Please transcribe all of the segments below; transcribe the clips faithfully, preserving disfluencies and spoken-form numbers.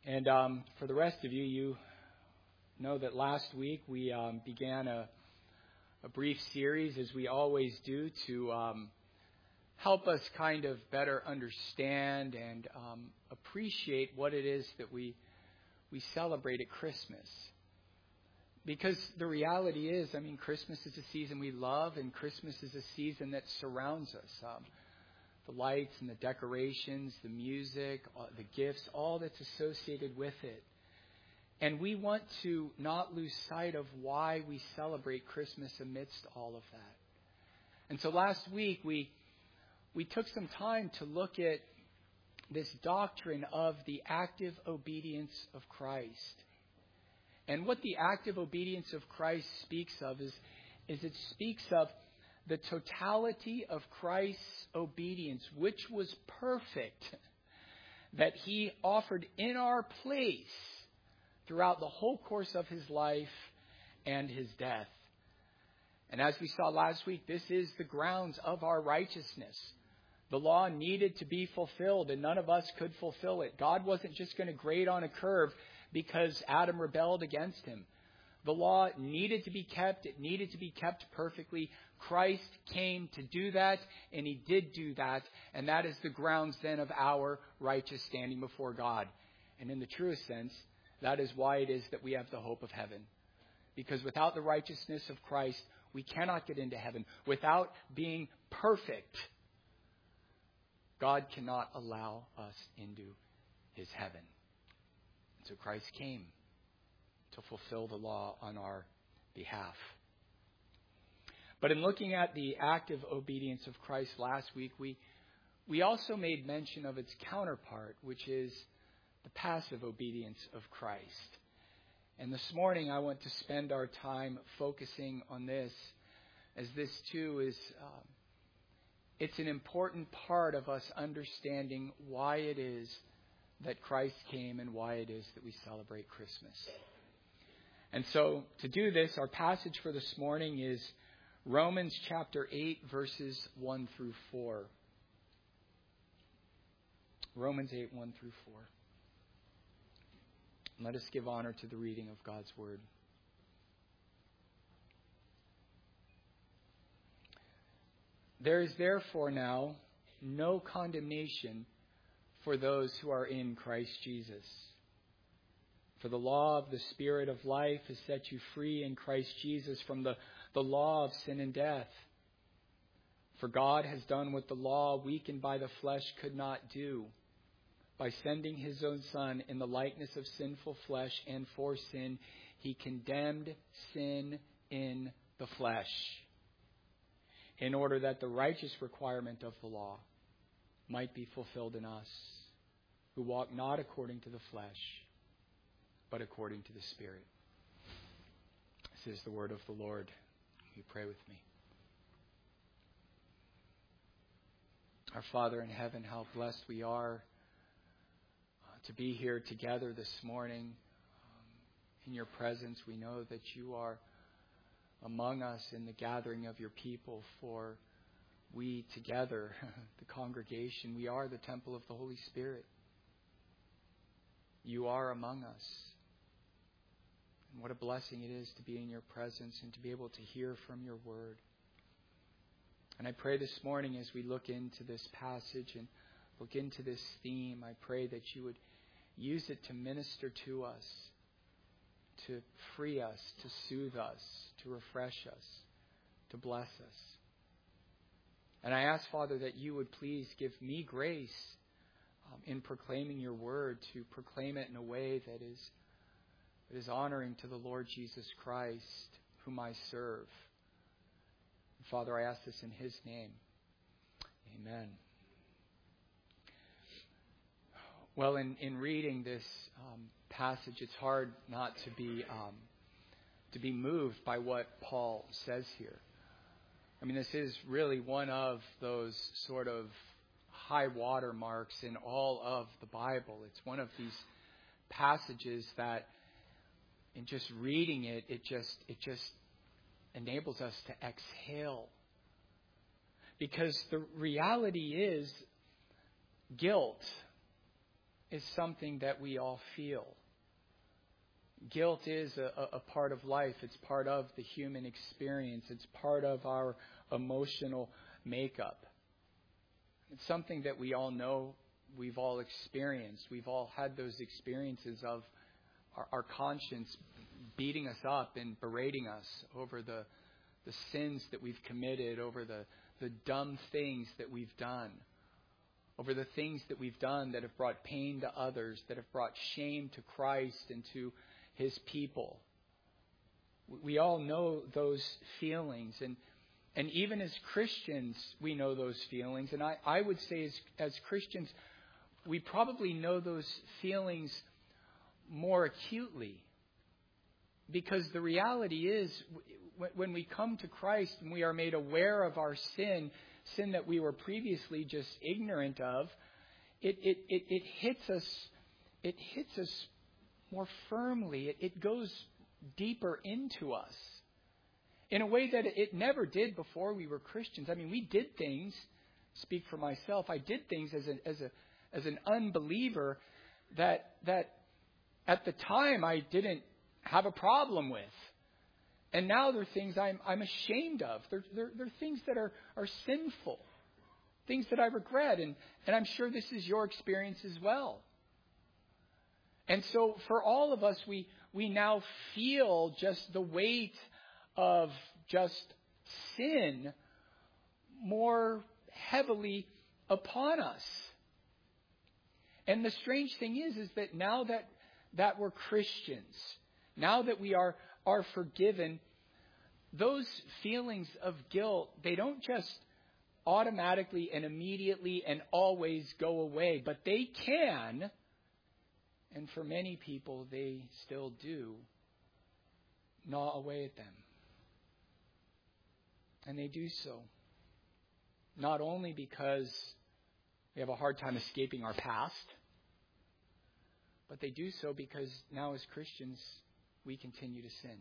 And um, for the rest of you, you know that last week we um, began a, a brief series, as we always do, to um, help us kind of better understand and um, appreciate what it is that we we celebrate at Christmas. Because the reality is, I mean, Christmas is a season we love, and Christmas is a season that surrounds us. Um, the lights and the decorations, the music, uh, the gifts, all that's associated with it. And we want to not lose sight of why we celebrate Christmas amidst all of that. And so last week we we took some time to look at this doctrine of the active obedience of Christ. And what the active obedience of Christ speaks of is, is it speaks of the totality of Christ's obedience, which was perfect, that he offered in our place throughout the whole course of his life and his death. And as we saw last week, this is the grounds of our righteousness. The law needed to be fulfilled, and none of us could fulfill it. God wasn't just going to grade on a curve because Adam rebelled against him. The law needed to be kept. It needed to be kept perfectly. Christ came to do that, and he did do that. And that is the grounds then of our righteous standing before God. And in the truest sense, that is why it is that we have the hope of heaven. Because without the righteousness of Christ, we cannot get into heaven. Without being perfect, God cannot allow us into his heaven. So Christ came to fulfill the law on our behalf. But in looking at the active obedience of Christ last week, we we also made mention of its counterpart, which is the passive obedience of Christ. And this morning I want to spend our time focusing on this, as this too is um, it's an important part of us understanding why it is that Christ came and why it is that we celebrate Christmas. And so to do this, our passage for this morning is Romans chapter eight, verses one through four. Romans eight, one through four. Let us give honor to the reading of God's word. There is therefore now no condemnation for those who are in Christ Jesus. For the law of the Spirit of life has set you free in Christ Jesus from the, the law of sin and death. For God has done what the law, weakened by the flesh, could not do, by sending his own Son in the likeness of sinful flesh, and for sin he condemned sin in the flesh, in order that the righteous requirement of the law might be fulfilled in us, who walk not according to the flesh, but according to the Spirit. This is the word of the Lord. You pray with me. Our Father in heaven, how blessed we are uh, to be here together this morning. Um, in your presence, we know that you are among us in the gathering of your people, for we together, the congregation, we are the temple of the Holy Spirit. You are among us. And what a blessing it is to be in your presence and to be able to hear from your word. And I pray this morning, as we look into this passage and look into this theme, I pray that you would use it to minister to us, to free us, to soothe us, to refresh us, to bless us. And I ask, Father, that you would please give me grace um, in proclaiming your word, to proclaim it in a way that is, that is honoring to the Lord Jesus Christ, whom I serve. And Father, I ask this in his name. Amen. Well, in, in reading this um, passage, it's hard not to be um, to be moved by what Paul says here. I mean, this is really one of those sort of high water marks in all of the Bible. It's one of these passages that, in just reading it, it just it just enables us to exhale. Because the reality is, guilt is something that we all feel. Guilt is a, a part of life. It's part of the human experience. It's part of our emotional makeup. It's something that we all know, we've all experienced. We've all had those experiences of our, our conscience beating us up and berating us over the, the sins that we've committed, over the, the dumb things that we've done, over the things that we've done that have brought pain to others, that have brought shame to Christ and to His people. We all know those feelings. And and even as Christians, we know those feelings. And I, I would say as, as Christians, we probably know those feelings more acutely. Because the reality is, when we come to Christ and we are made aware of our sin, sin that we were previously just ignorant of, it it, it, it hits us, it hits us more firmly. It, it goes deeper into us in a way that it never did before we were Christians. I mean, we did things, speak for myself, I did things as a, as a, as an unbeliever that, that at the time I didn't have a problem with. And now they're things I'm, I'm ashamed of. They're, they're, they're things that are, are sinful, things that I regret. And, and I'm sure this is your experience as well. And so for all of us, we, we now feel just the weight of just sin more heavily upon us. And the strange thing is, is that now that, that we're Christians, now that we are, are forgiven, those feelings of guilt, they don't just automatically and immediately and always go away, but they can. And for many people, they still do gnaw away at them. And they do so not only because we have a hard time escaping our past, but they do so because now as Christians, we continue to sin.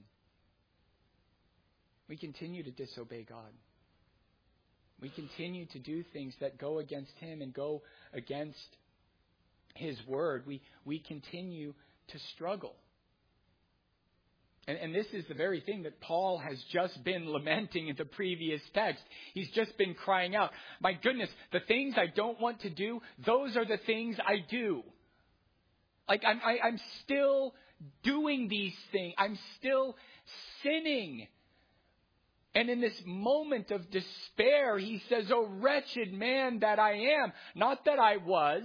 We continue to disobey God. We continue to do things that go against Him and go against His Word. We we continue to struggle. And, and this is the very thing that Paul has just been lamenting in the previous text. He's just been crying out, my goodness, the things I don't want to do, those are the things I do. Like I'm, I, I'm still doing these things. I'm still sinning. And in this moment of despair, he says, oh, wretched man that I am. Not that I was,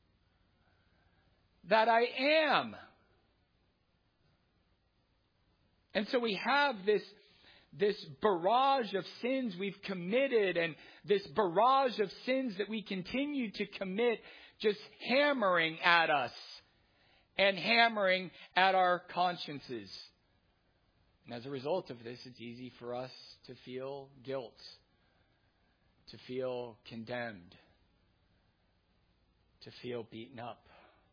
that I am. And so we have this, this barrage of sins we've committed and this barrage of sins that we continue to commit just hammering at us and hammering at our consciences. And as a result of this, it's easy for us to feel guilt, to feel condemned, to feel beaten up.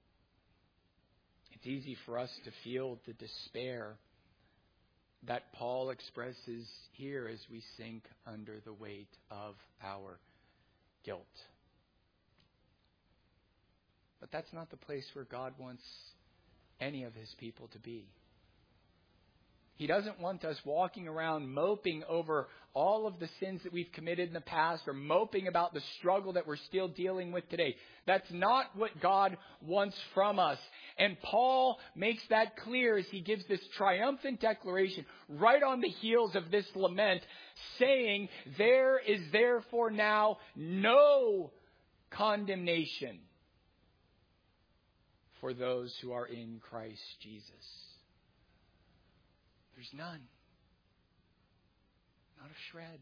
It's easy for us to feel the despair that Paul expresses here as we sink under the weight of our guilt. But that's not the place where God wants any of His people to be. He doesn't want us walking around moping over all of the sins that we've committed in the past or moping about the struggle that we're still dealing with today. That's not what God wants from us. And Paul makes that clear as he gives this triumphant declaration right on the heels of this lament, saying, there is therefore now no condemnation for those who are in Christ Jesus. There's none. Not a shred.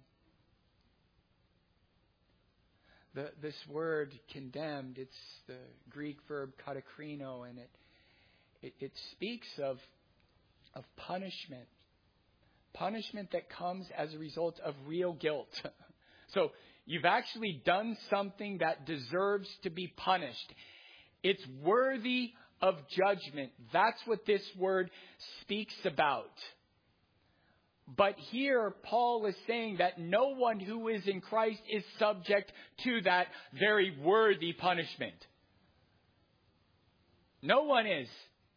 The, this word condemned, it's the Greek verb katakrino, and it, it, it speaks of, of punishment. Punishment that comes as a result of real guilt. So you've actually done something that deserves to be punished. It's worthy of judgment. That's what this word speaks about. But here, Paul is saying that no one who is in Christ is subject to that very worthy punishment. No one is.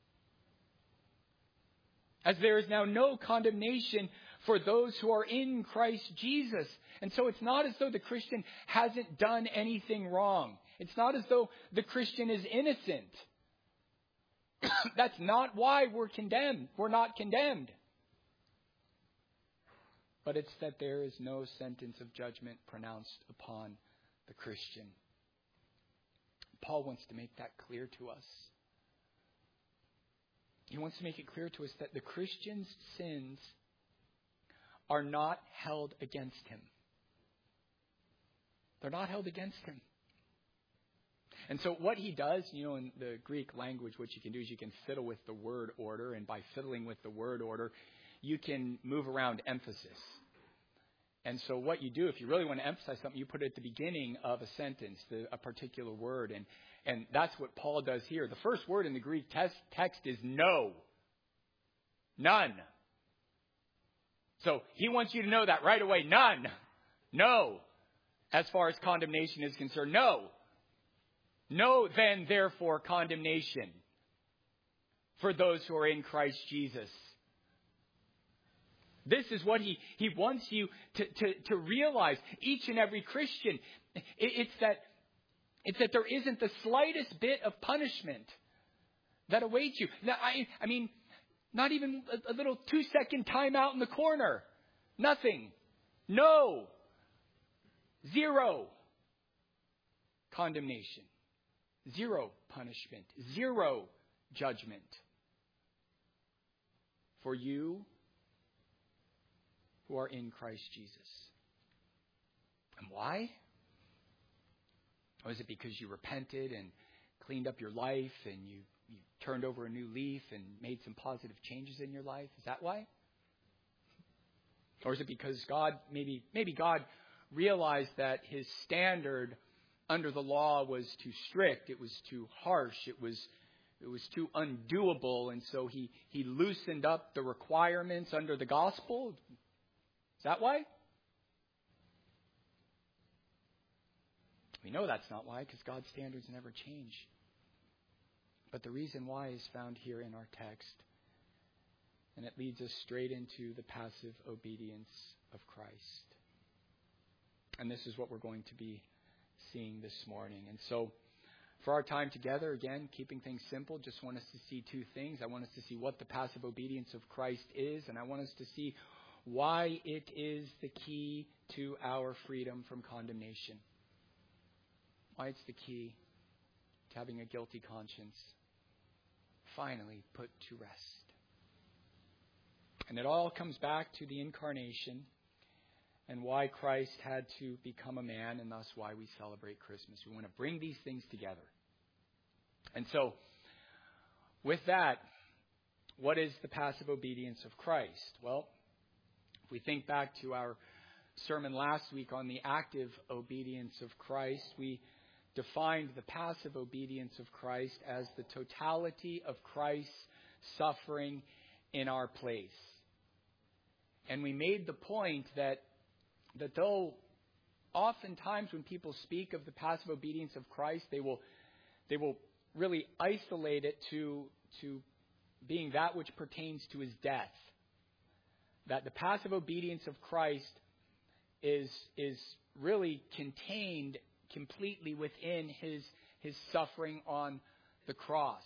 As there is now no condemnation for those who are in Christ Jesus. And so it's not as though the Christian hasn't done anything wrong. It's not as though the Christian is innocent. That's not why we're condemned. We're not condemned. But it's that there is no sentence of judgment pronounced upon the Christian. Paul wants to make that clear to us. He wants to make it clear to us that the Christian's sins are not held against him. They're not held against him. And so what he does, you know, in the Greek language, what you can do is you can fiddle with the word order. And by fiddling with the word order, you can move around emphasis. And so what you do, if you really want to emphasize something, you put it at the beginning of a sentence, the, a particular word. And, and that's what Paul does here. The first word in the Greek text, text is no. None. So he wants you to know that right away. None. No. As far as condemnation is concerned. No. No, then, therefore, condemnation for those who are in Christ Jesus. This is what he, he wants you to, to, to realize, each and every Christian. It, it's that it's that there isn't the slightest bit of punishment that awaits you. Now, I, I mean, not even a, a little two-second time out in the corner. Nothing. No. Zero condemnation. Zero punishment. Zero judgment. For you who are in Christ Jesus. And why? Was it because you repented and cleaned up your life and you, you turned over a new leaf and made some positive changes in your life? Is that why? Or is it because God, maybe, maybe God realized that his standard under the law was too strict, it was too harsh, it was it was too undoable, and so he, he loosened up the requirements under the gospel? Is that why? We know that's not why, because God's standards never change. But the reason why is found here in our text. And it leads us straight into the passive obedience of Christ. And this is what we're going to be seeing this morning. And so, for our time together, again, keeping things simple, just want us to see two things. I want us to see what the passive obedience of Christ is, and I want us to see why it is the key to our freedom from condemnation. Why it's the key to having a guilty conscience finally put to rest. And it all comes back to the incarnation and why Christ had to become a man, and thus why we celebrate Christmas. We want to bring these things together. And so, with that, what is the passive obedience of Christ? Well, if we think back to our sermon last week on the active obedience of Christ, we defined the passive obedience of Christ as the totality of Christ's suffering in our place. And we made the point that that though oftentimes when people speak of the passive obedience of Christ, they will they will really isolate it to to being that which pertains to his death. That the passive obedience of Christ is is really contained completely within his his suffering on the cross.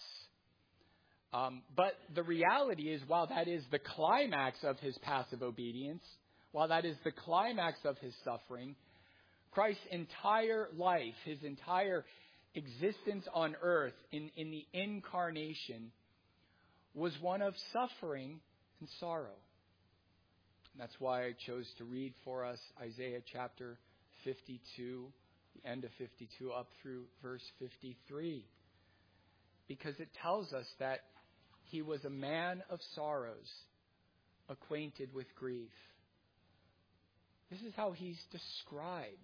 Um, but the reality is, while that is the climax of his passive obedience, while that is the climax of his suffering, Christ's entire life, his entire existence on earth in, in the incarnation was one of suffering and sorrow. And that's why I chose to read for us Isaiah chapter fifty-two, the end of fifty-two up through verse fifty-three. Because it tells us that he was a man of sorrows, acquainted with grief. This is how he's described.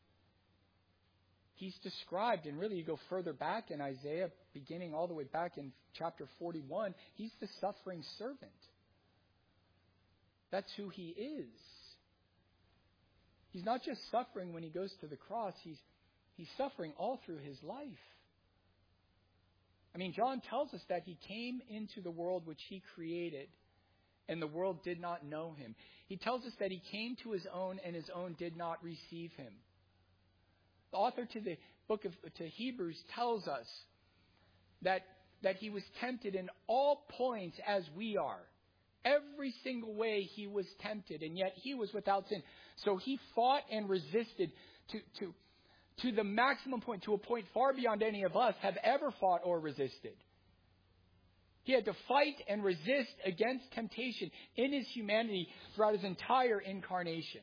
He's described, and really you go further back in Isaiah, beginning all the way back in chapter forty-one, he's the suffering servant. That's who he is. He's not just suffering when he goes to the cross, he's, he's suffering all through his life. I mean, John tells us that he came into the world which he created, and the world did not know him. He tells us that he came to his own, and his own did not receive him. The author to the book of to Hebrews tells us that, that he was tempted in all points as we are. Every single way he was tempted, and yet he was without sin. So he fought and resisted to, to, to the maximum point, to a point far beyond any of us have ever fought or resisted. He had to fight and resist against temptation in his humanity throughout his entire incarnation.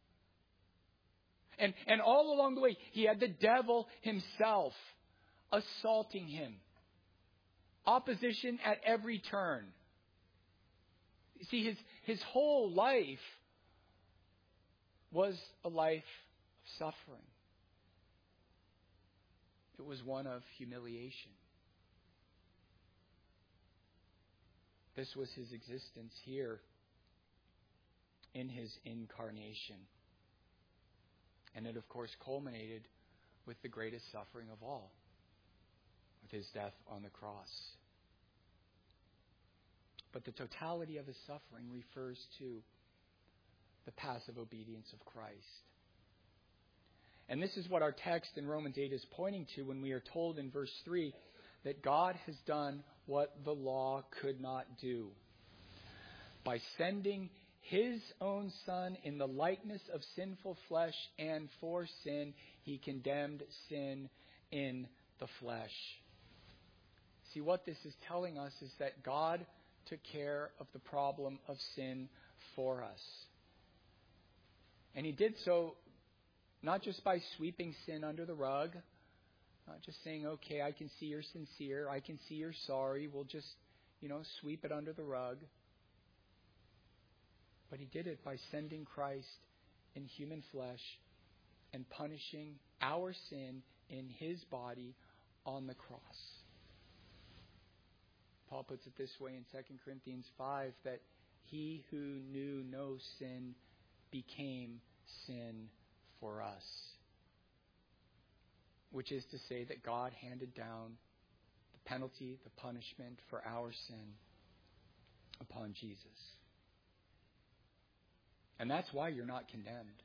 And, and all along the way, he had the devil himself assaulting him. Opposition at every turn. You see, his, his whole life was a life of suffering. It was one of humiliation. This was his existence here in his incarnation. And it, of course, culminated with the greatest suffering of all, with his death on the cross. But the totality of his suffering refers to the passive obedience of Christ. And this is what our text in Romans eight is pointing to when we are told in verse three that God has done what the law could not do. By sending his own Son in the likeness of sinful flesh, and for sin, he condemned sin in the flesh. See, what this is telling us is that God took care of the problem of sin for us. And he did so not just by sweeping sin under the rug, not just saying, okay, I can see you're sincere, I can see you're sorry, we'll just, you know, sweep it under the rug. But he did it by sending Christ in human flesh and punishing our sin in his body on the cross. Paul puts it this way in Second Corinthians five, that he who knew no sin became sin for us. Which is to say that God handed down the penalty, the punishment for our sin upon Jesus. And that's why you're not condemned.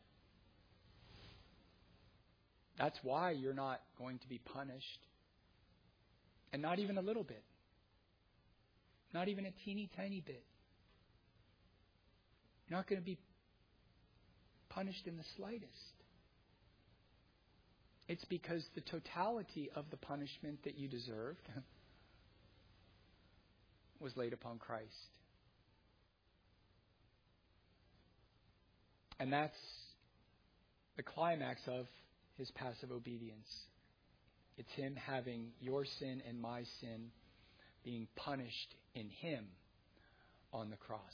That's why you're not going to be punished. And not even a little bit. Not even a teeny tiny bit. You're not going to be punished in the slightest. It's because the totality of the punishment that you deserved was laid upon Christ. And that's the climax of his passive obedience. It's him having your sin and my sin being punished in him on the cross.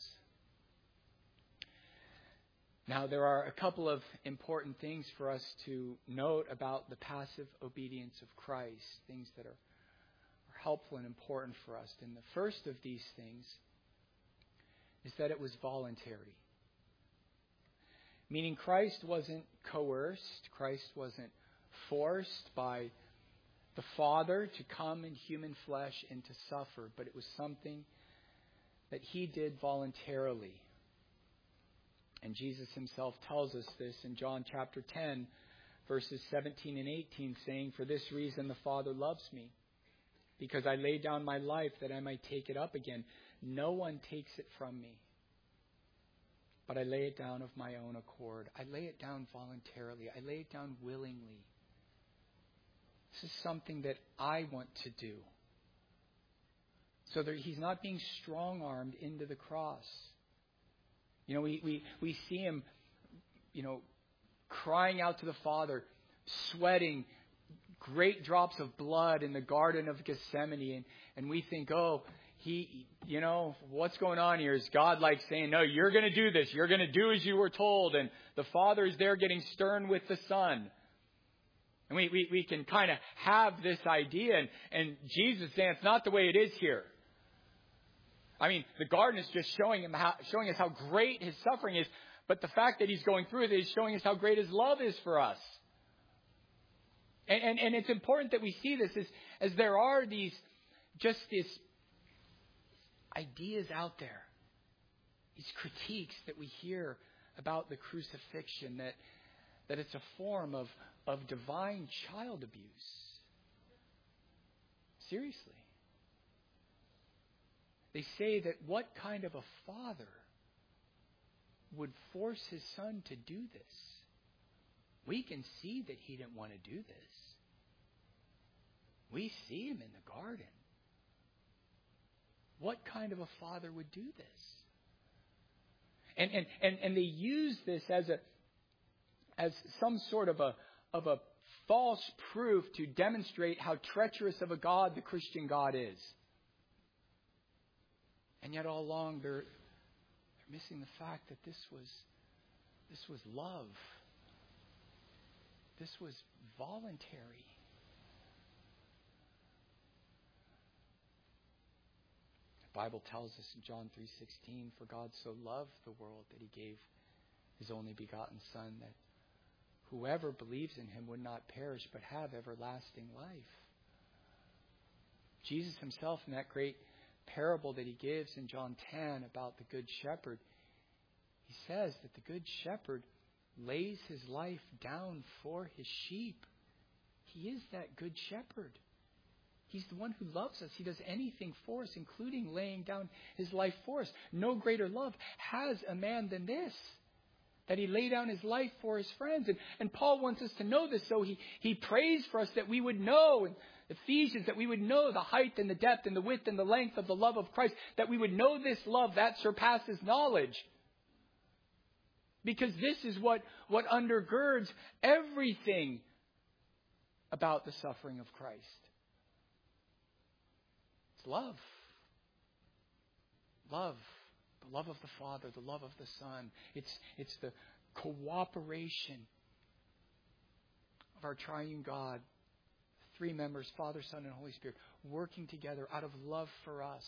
Now, there are a couple of important things for us to note about the passive obedience of Christ, things that are, are helpful and important for us. And the first of these things is that it was voluntary. Meaning Christ wasn't coerced, Christ wasn't forced by the Father to come in human flesh and to suffer, but it was something that he did voluntarily. And Jesus himself tells us this in John chapter ten, verses seventeen and eighteen, saying, "For this reason the Father loves me, because I lay down my life that I might take it up again. No one takes it from me, but I lay it down of my own accord." I lay it down voluntarily. I lay it down willingly. This is something that I want to do. So that he's not being strong-armed into the cross. You know, we, we, we see him, you know, crying out to the Father, sweating great drops of blood in the Garden of Gethsemane. And, and we think, oh, he, you know, what's going on here? Is God like saying, no, you're going to do this. You're going to do as you were told. And the Father is there getting stern with the Son. And we, we, we can kind of have this idea. And, and Jesus saying it's not the way it is here. I mean, the garden is just showing him how, showing us how great his suffering is. But the fact that he's going through it is showing us how great his love is for us. And, and, and it's important that we see this as, as there are these, just these ideas out there, these critiques that we hear about the crucifixion, that, that it's a form of, of divine child abuse. Seriously. They say that what kind of a father would force his son to do this? We can see that he didn't want to do this. We see him in the garden. What kind of a father would do this? And and, and, and they use this as a as some sort of a of a false proof to demonstrate how treacherous of a God the Christian God is. And yet all along they're they're missing the fact that this was this was love. This was voluntary. The Bible tells us in John three sixteen, for God so loved the world that he gave his only begotten Son, that whoever believes in him would not perish but have everlasting life. Jesus himself, in that great parable that he gives in John ten about the Good Shepherd, he says that the Good Shepherd lays his life down for his sheep. He is that Good Shepherd. He's the one who loves us. He does anything for us, including laying down his life for us. No greater love has a man than this, that he lay down his life for his friends. And, and Paul wants us to know this, so he, he prays for us that we would know, in Ephesians, that we would know the height and the depth and the width and the length of the love of Christ, that we would know this love that surpasses knowledge. Because this is what, what undergirds everything about the suffering of Christ. It's love. Love. The love of the Father, the love of the Son. It's, it's the cooperation of our triune God, three members, Father, Son, and Holy Spirit, working together out of love for us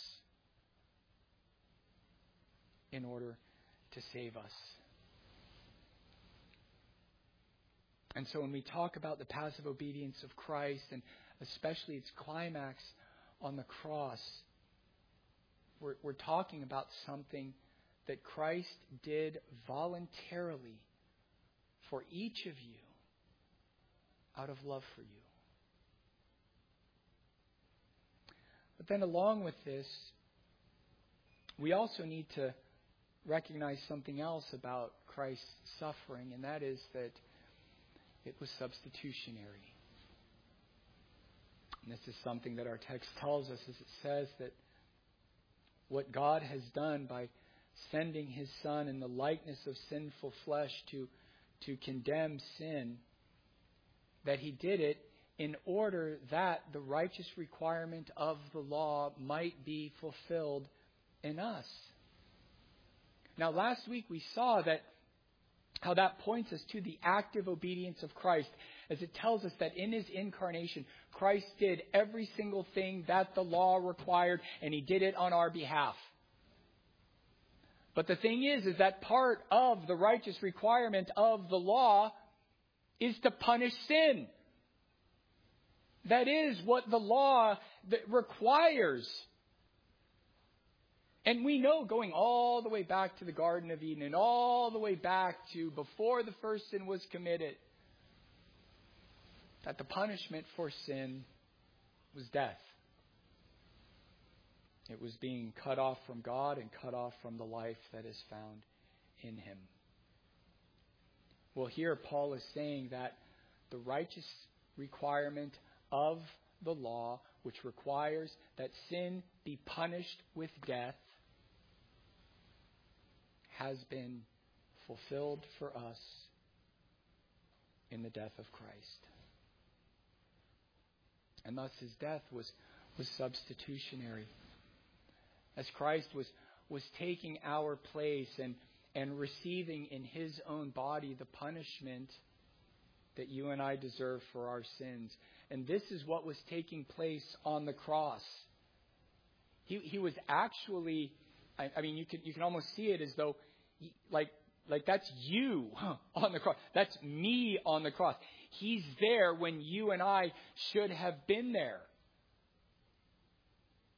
in order to save us. And so when we talk about the passive obedience of Christ, and especially its climax on the cross, we're, we're talking about something that Christ did voluntarily for each of you out of love for you. But then along with this, we also need to recognize something else about Christ's suffering, and that is that it was substitutionary. And this is something that our text tells us, as it says that what God has done by sending his Son in the likeness of sinful flesh to, to condemn sin, that he did it in order that the righteous requirement of the law might be fulfilled in us. Now, last week we saw that how that points us to the active obedience of Christ, as it tells us that in his incarnation, Christ did every single thing that the law required, and he did it on our behalf. But the thing is, is that part of the righteous requirement of the law is to punish sin. That is what the law requires. And we know, going all the way back to the Garden of Eden and all the way back to before the first sin was committed, that the punishment for sin was death. It was being cut off from God and cut off from the life that is found in him. Well, here Paul is saying that the righteous requirement of the law, which requires that sin be punished with death, has been fulfilled for us in the death of Christ. And thus his death was, was substitutionary. As Christ was, was taking our place and, and receiving in his own body the punishment that you and I deserve for our sins. And this is what was taking place on the cross. He, he was actually, I, I mean, you can, you can almost see it as though, he, like, like that's you on the cross. That's me on the cross. He's there when you and I should have been there.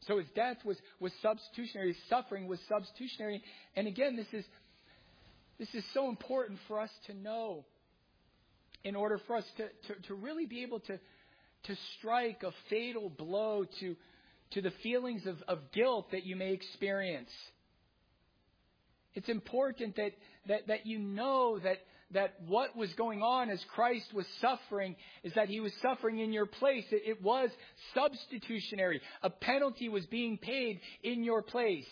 So his death was, was substitutionary. His suffering was substitutionary. And again, this is this is so important for us to know in order for us to, to, to really be able to, to strike a fatal blow to, to the feelings of, of guilt that you may experience. It's important that, that, that you know that, that what was going on as Christ was suffering is that he was suffering in your place. It, it was substitutionary. A penalty was being paid in your place.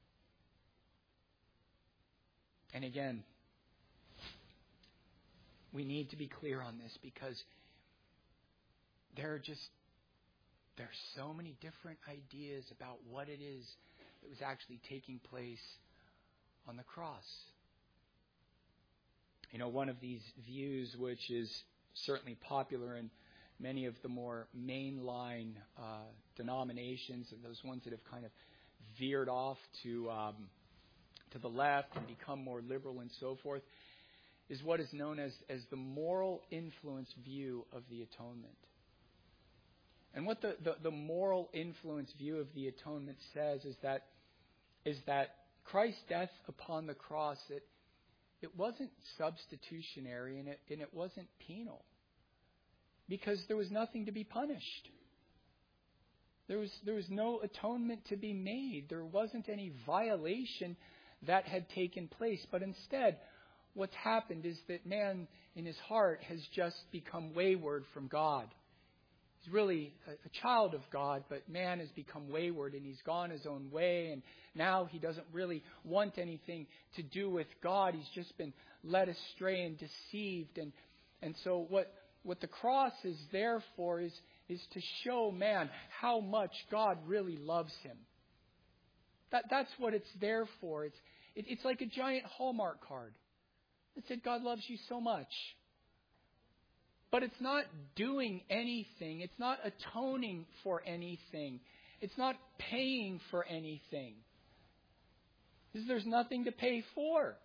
And again, we need to be clear on this because there are just, there are so many different ideas about what it is that was actually taking place on the cross. You know, one of these views, which is certainly popular in many of the more mainline uh, denominations and those ones that have kind of veered off to um, to the left and become more liberal and so forth, is what is known as, as the moral influence view of the atonement. And what the, the, the moral influence view of the atonement says is that is that Christ's death upon the cross, it, it wasn't substitutionary and it, and it wasn't penal. Because there was nothing to be punished. There was, there was no atonement to be made. There wasn't any violation that had taken place. But instead, what's happened is that man in his heart has just become wayward from God. He's really a, a child of God, but man has become wayward and he's gone his own way. And now he doesn't really want anything to do with God. He's just been led astray and deceived. And, and so what, what the cross is there for is, is to show man how much God really loves him. That, that's what it's there for. It's, it, it's like a giant Hallmark card. It said God loves you so much. But it's not doing anything. It's not atoning for anything. It's not paying for anything. Because there's nothing to pay for.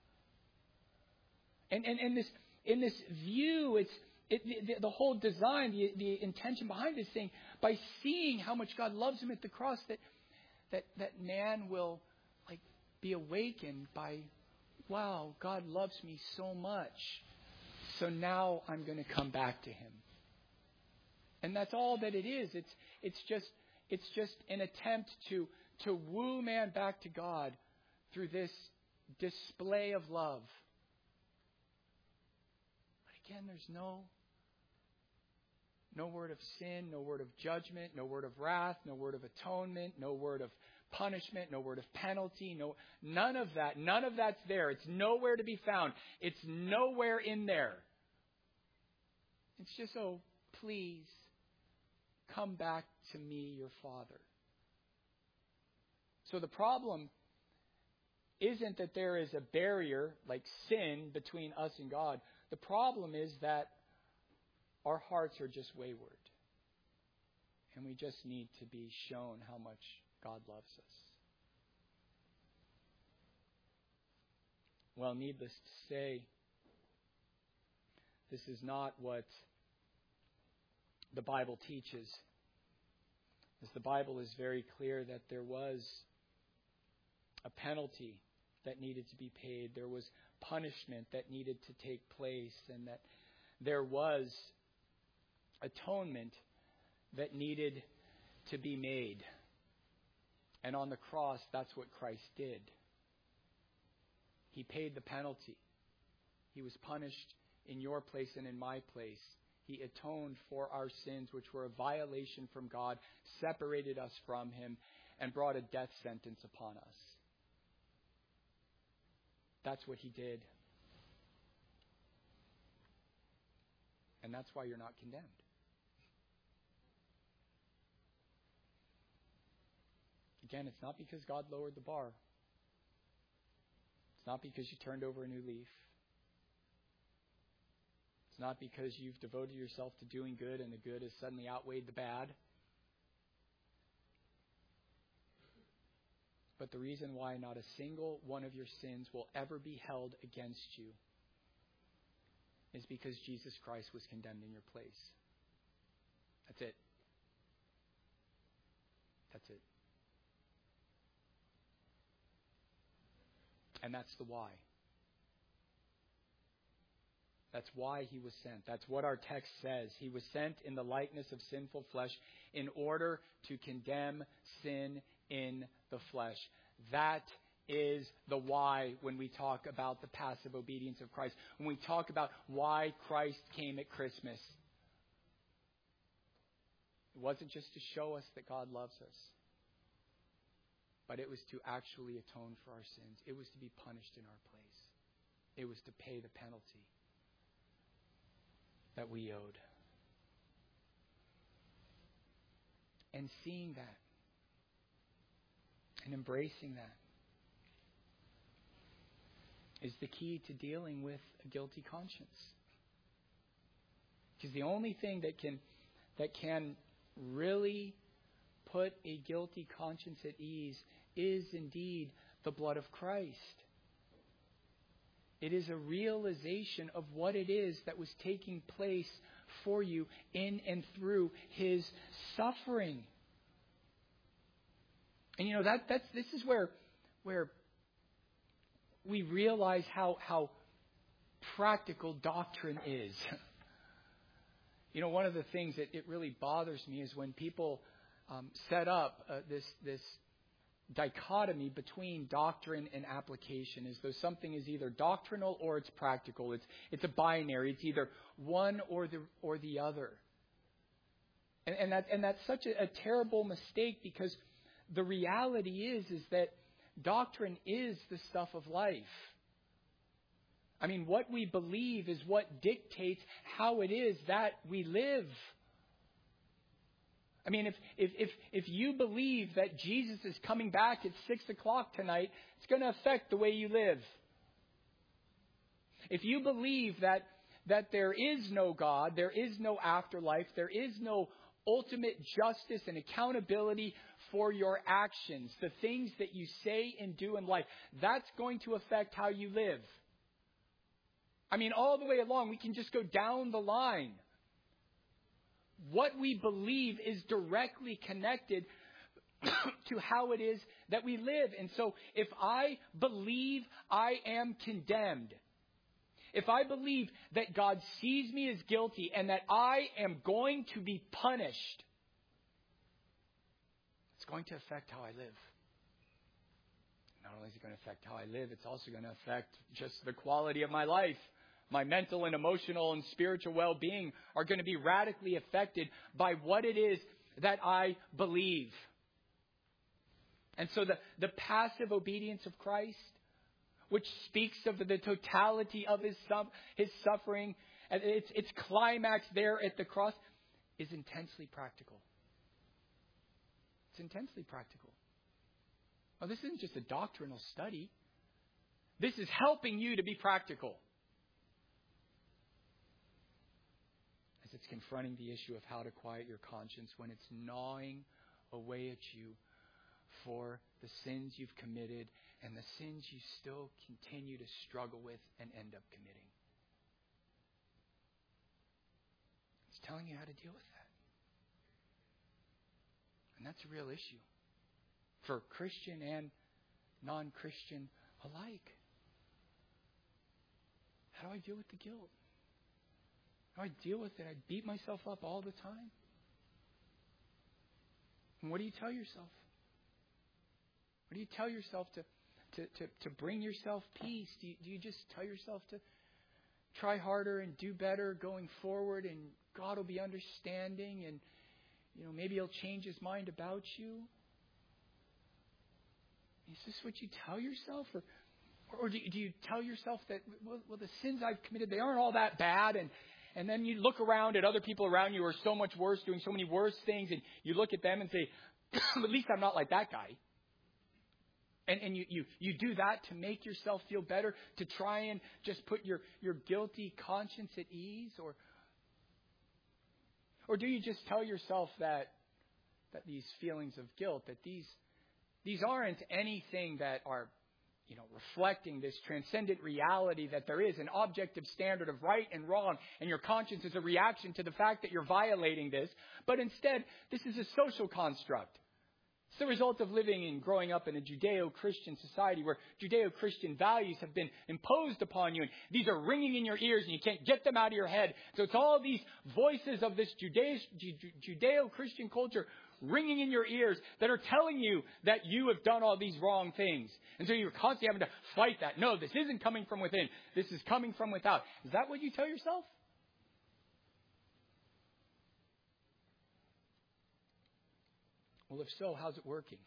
And, and, and this, in this view, it's it, the, the whole design, the, the intention behind this thing, by seeing how much God loves him at the cross, that that, that man will like be awakened by, wow, God loves me so much. So now I'm going to come back to him. And that's all that it is. It's it's just it's just an attempt to to woo man back to God through this display of love. But again, there's no no word of sin, no word of judgment, no word of wrath, no word of atonement, no word of punishment, no word of penalty, no none of that. None of that's there. It's nowhere to be found. It's nowhere in there. It's just, oh, please come back to me, your Father. So the problem isn't that there is a barrier like sin between us and God. The problem is that our hearts are just wayward. And we just need to be shown how much God loves us. Well, needless to say, this is not what the Bible teaches. As the Bible is very clear that there was a penalty that needed to be paid. There was punishment that needed to take place. And that there was atonement that needed to be made. And on the cross, that's what Christ did. He paid the penalty. He was punished in your place and in my place. He atoned for our sins, which were a violation from God, separated us from him, and brought a death sentence upon us. That's what he did. And that's why you're not condemned. Again, it's not because God lowered the bar. It's not because you turned over a new leaf. It's not because you've devoted yourself to doing good and the good has suddenly outweighed the bad. But the reason why not a single one of your sins will ever be held against you is because Jesus Christ was condemned in your place. That's it. That's it. And that's the why. That's why he was sent. That's what our text says. He was sent in the likeness of sinful flesh in order to condemn sin in the flesh. That is the why when we talk about the passive obedience of Christ. When we talk about why Christ came at Christmas. It wasn't just to show us that God loves us, but it was to actually atone for our sins. It was to be punished in our place. It was to pay the penalty that we owed. And seeing that and embracing that is the key to dealing with a guilty conscience. Because the only thing that can that can really put a guilty conscience at ease is indeed the blood of Christ. It is a realization of what it is that was taking place for you in and through his suffering. And you know that that's this is where where we realize how how practical doctrine is. You know, one of the things that it really bothers me is when people um, set up uh, this this dichotomy between doctrine and application, as though something is either doctrinal or it's practical. It's it's a binary. It's either one or the or the other. And and that and that's such a, a terrible mistake, because the reality is is that doctrine is the stuff of life. I mean, what we believe is what dictates how it is that we live. I mean, if if if, if you believe that Jesus is coming back at six o'clock tonight, it's going to affect the way you live. If you believe that that there is no God, there is no afterlife, there is no ultimate justice and accountability for your actions, the things that you say and do in life, that's going to affect how you live. I mean, all the way along, we can just go down the line. What we believe is directly connected to how it is that we live. And so if I believe I am condemned, if I believe that God sees me as guilty and that I am going to be punished, it's going to affect how I live. Not only is it going to affect how I live, it's also going to affect just the quality of my life. My mental and emotional and spiritual well-being are going to be radically affected by what it is that I believe. And so the, the passive obedience of Christ, which speaks of the totality of his, his suffering, and its, its climax there at the cross, is intensely practical. It's intensely practical. Well, this isn't just a doctrinal study. This is helping you to be practical. As it's confronting the issue of how to quiet your conscience when it's gnawing away at you for the sins you've committed and the sins you still continue to struggle with and end up committing. It's telling you how to deal with that. And that's a real issue for Christian and non-Christian alike. How do I deal with the guilt? How do I deal with it? I beat myself up all the time. And what do you tell yourself? What do you tell yourself to, to, to, to bring yourself peace? Do you, do you just tell yourself to try harder and do better going forward, and God will be understanding, and you know maybe He'll change His mind about you? Is this what you tell yourself? Or or do you, do you tell yourself that, well, well, the sins I've committed, they aren't all that bad, and And then you look around at other people around you who are so much worse, doing so many worse things, and you look at them and say, at least I'm not like that guy. And, and you, you, you do that to make yourself feel better, to try and just put your, your guilty conscience at ease? Or or do you just tell yourself that that these feelings of guilt, that these these aren't anything that are you know, reflecting this transcendent reality that there is an objective standard of right and wrong, and your conscience is a reaction to the fact that you're violating this, but instead, this is a social construct. It's the result of living and growing up in a Judeo-Christian society where Judeo-Christian values have been imposed upon you. And these are ringing in your ears and you can't get them out of your head. So it's all these voices of this Judeo- Judeo-Christian culture ringing in your ears that are telling you that you have done all these wrong things. And so you're constantly having to fight that. No, this isn't coming from within. This is coming from without. Is that what you tell yourself? Well, if so, how's it working?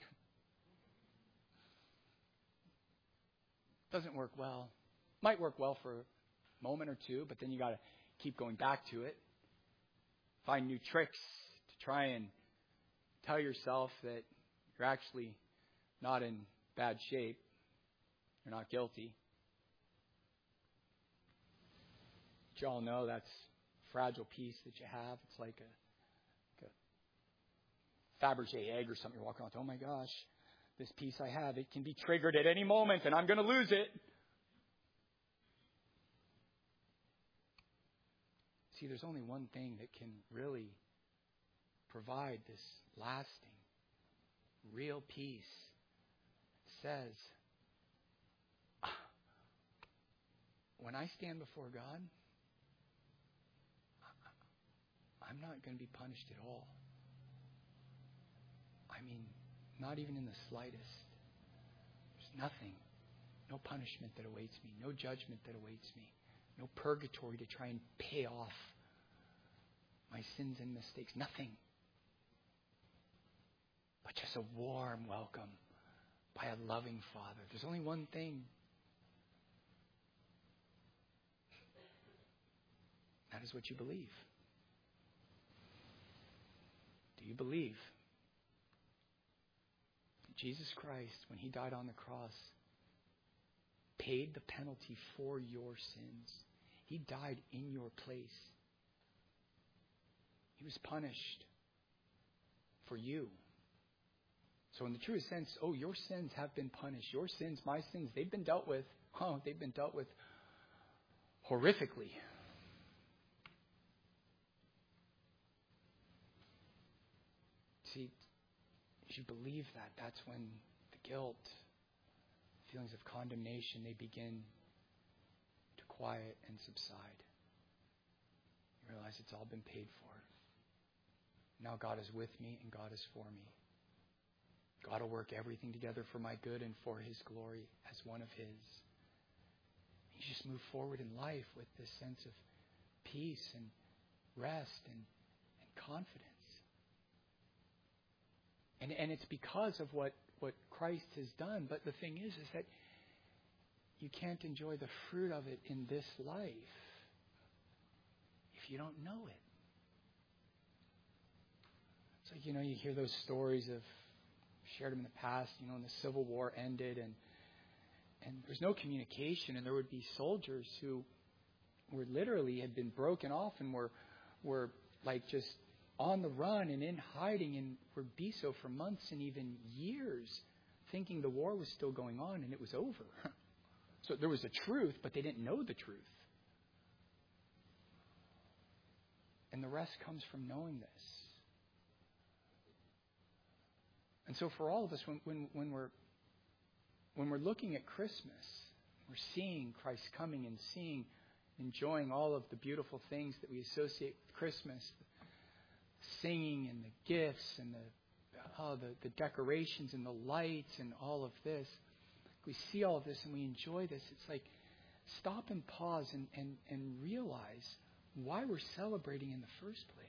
Doesn't work well. Might work well for a moment or two, but then you got to keep going back to it. Find new tricks to try and tell yourself that you're actually not in bad shape. You're not guilty. But you all know that's a fragile piece that you have. It's like a, like a Fabergé egg or something. You're walking around, oh my gosh, this piece I have, it can be triggered at any moment and I'm going to lose it. See, there's only one thing that can really provide this lasting, real peace. It says, when I stand before God, I'm not going to be punished at all. I mean, not even in the slightest. There's nothing, no punishment that awaits me, no judgment that awaits me, no purgatory to try and pay off my sins and mistakes. Nothing. But just a warm welcome by a loving Father. There's only one thing. That is what you believe. Do you believe that Jesus Christ, when He died on the cross, paid the penalty for your sins? He died in your place. He was punished for you. So in the truest sense, oh, your sins have been punished. Your sins, my sins, they've been dealt with. Oh, they've been dealt with horrifically. See, as you believe that, that's when the guilt, feelings of condemnation, they begin to quiet and subside. You realize it's all been paid for. Now God is with me and God is for me. God will work everything together for my good and for His glory as one of His. You just move forward in life with this sense of peace and rest and, and confidence. And, and it's because of what, what Christ has done. But the thing is, is that you can't enjoy the fruit of it in this life if you don't know it. So, you know, you hear those stories of, shared them in the past, you know, when the Civil War ended and and there's no communication, and there would be soldiers who were literally had been broken off and were were like just on the run and in hiding and would be so for months and even years, thinking the war was still going on and it was over. So there was a truth, but they didn't know the truth. And the rest comes from knowing this. And so for all of us, when, when, when we're when we're looking at Christmas, we're seeing Christ coming and seeing, enjoying all of the beautiful things that we associate with Christmas, the singing and the gifts and the, oh, the the decorations and the lights and all of this. We see all of this and we enjoy this. It's like stop and pause and, and, and realize why we're celebrating in the first place.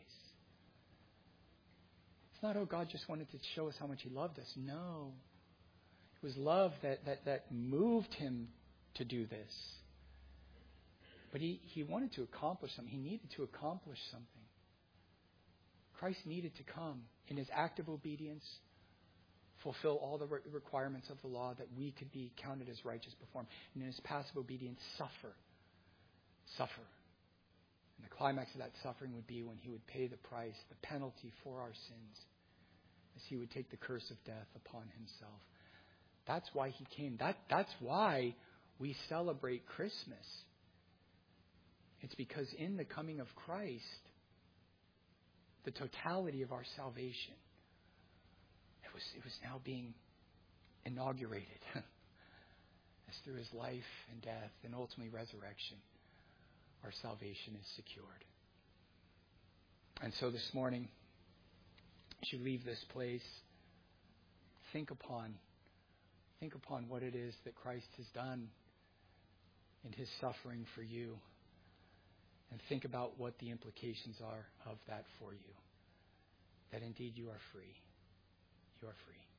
It's not, oh, God just wanted to show us how much He loved us. No. It was love that, that, that moved Him to do this. But he, he wanted to accomplish something. He needed to accomplish something. Christ needed to come in His active obedience, fulfill all the re- requirements of the law that we could be counted as righteous before Him. And in His passive obedience, suffer. Suffer. And the climax of that suffering would be when He would pay the price, the penalty for our sins, as He would take the curse of death upon Himself. That's why He came. That, that's why we celebrate Christmas. It's because in the coming of Christ, the totality of our salvation, it was, it was now being inaugurated as through his life and death and ultimately resurrection, our salvation is secured. And so this morning, as you leave this place, think upon, think upon what it is that Christ has done in his suffering for you. And think about what the implications are of that for you. That indeed you are free. You are free.